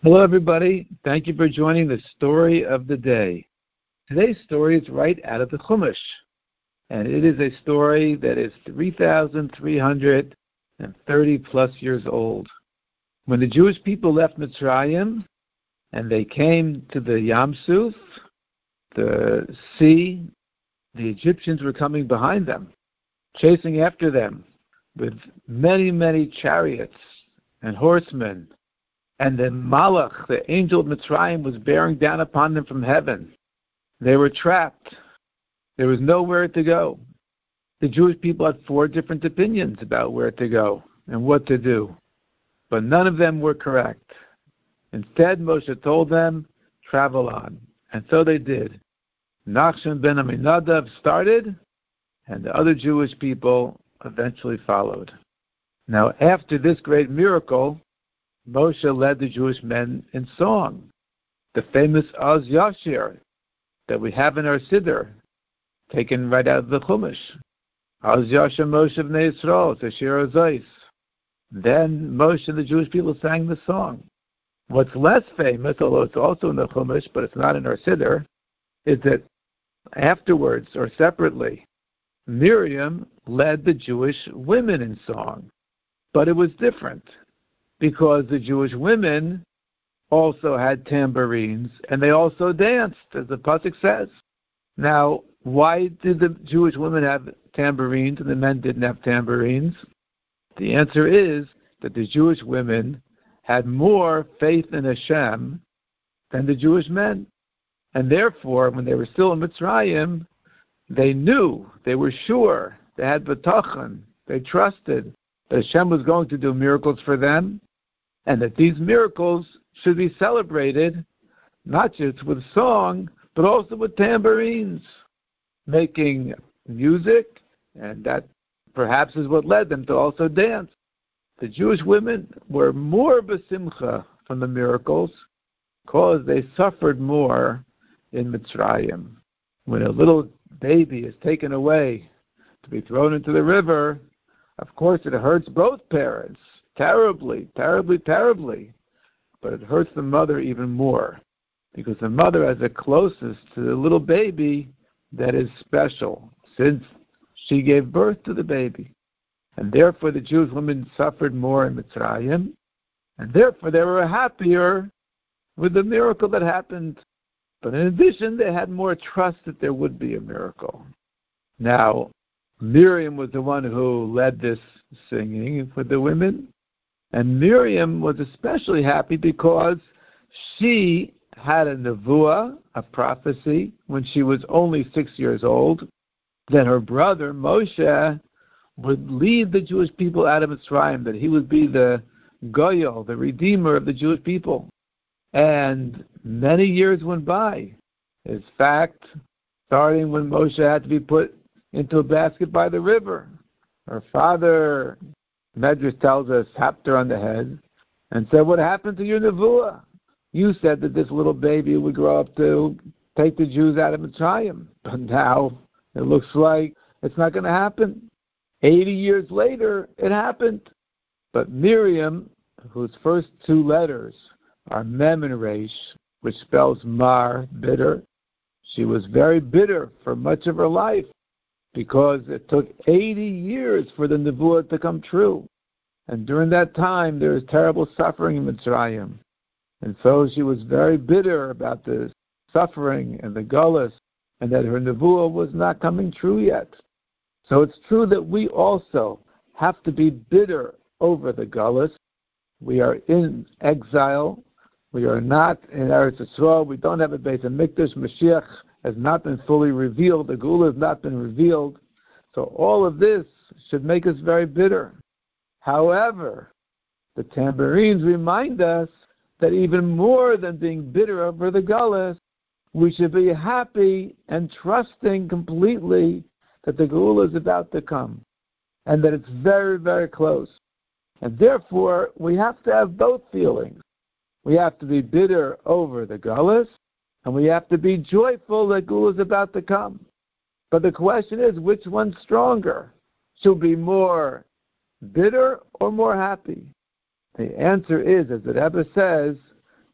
Hello, everybody. Thank you for joining the story of the day. Today's story is right out of the Chumash, and it is a story that is 3,330 plus years old. When the Jewish people left Mitzrayim and they came to the Yam Suf, the sea, the Egyptians were coming behind them, chasing after them with many, many chariots and horsemen. And the Malach, the angel of Mitzrayim, was bearing down upon them from heaven. They were trapped. There was nowhere to go. The Jewish people had 4 different opinions about where to go and what to do, but none of them were correct. Instead, Moshe told them, travel on. And so they did. Nachshon ben Aminadav started, and the other Jewish people eventually followed. Now, after this great miracle, Moshe led the Jewish men in song, the famous Az Yashir that we have in our Siddur, taken right out of the Chumash. Az Yashir Moshe b'nei Yisrael, Tashir Azais. Then Moshe and the Jewish people sang the song. What's less famous, although it's also in the Chumash, but it's not in our Siddur, is that afterwards, or separately, Miriam led the Jewish women in song. But it was different, because the Jewish women also had tambourines, and they also danced, as the pasuk says. Now, why did the Jewish women have tambourines and the men didn't have tambourines? The answer is that the Jewish women had more faith in Hashem than the Jewish men. And therefore, when they were still in Mitzrayim, they knew, they were sure, they had bitachon, they trusted that Hashem was going to do miracles for them, and that these miracles should be celebrated not just with song, but also with tambourines, making music, and that perhaps is what led them to also dance. The Jewish women were more besimcha from the miracles because they suffered more in Mitzrayim. When a little baby is taken away to be thrown into the river, of course it hurts both parents. Terribly, terribly, terribly. But it hurts the mother even more, because the mother has the closest to the little baby that is special, since she gave birth to the baby. And therefore the Jewish women suffered more in Mitzrayim, and therefore they were happier with the miracle that happened. But in addition, they had more trust that there would be a miracle. Now, Miriam was the one who led this singing for the women. And Miriam was especially happy because she had a nevuah, a prophecy, when she was only 6 years old, that her brother Moshe would lead the Jewish people out of Mitzrayim, that he would be the Goyal, the redeemer of the Jewish people. And many years went by. In fact, starting when Moshe had to be put into a basket by the river, her father, Medrash tells us, tapped her on the head and said, what happened to your nevuah? You said that this little baby would grow up to take the Jews out of Mitzrayim. But now it looks like it's not going to happen. 80 years later, it happened. But Miriam, whose first 2 letters are Mem and Resh, which spells mar, bitter, she was very bitter for much of her life, because it took 80 years for the nevuah to come true. And during that time, there was terrible suffering in Mitzrayim. And so she was very bitter about the suffering and the gullus, and that her nevuah was not coming true yet. So it's true that we also have to be bitter over the gullus. We are in exile. We are not in Eretz Yisrael. We don't have a Beis HaMikdash. Mashiach has not been fully revealed. The Geula has not been revealed. So all of this should make us very bitter. However, the tambourines remind us that even more than being bitter over the Gullus, we should be happy and trusting completely that the Geula is about to come, and that it's very, very close. And therefore, we have to have both feelings. We have to be bitter over the Gullus, and we have to be joyful that Geula is about to come. But the question is, which one's stronger? Should we be more bitter or more happy? The answer is, as the Rebbe says,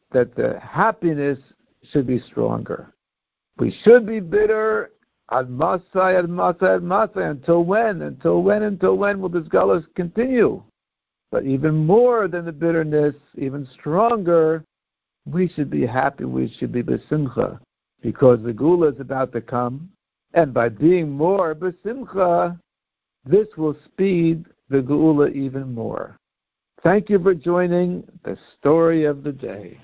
that the happiness should be stronger. We should be bitter ad masai, until when? Until when will this galus continue? But even more than the bitterness, even stronger, we should be happy, we should be besimcha, because the Geula is about to come, and by being more besimcha, this will speed the Geula even more. Thank you for joining the story of the day.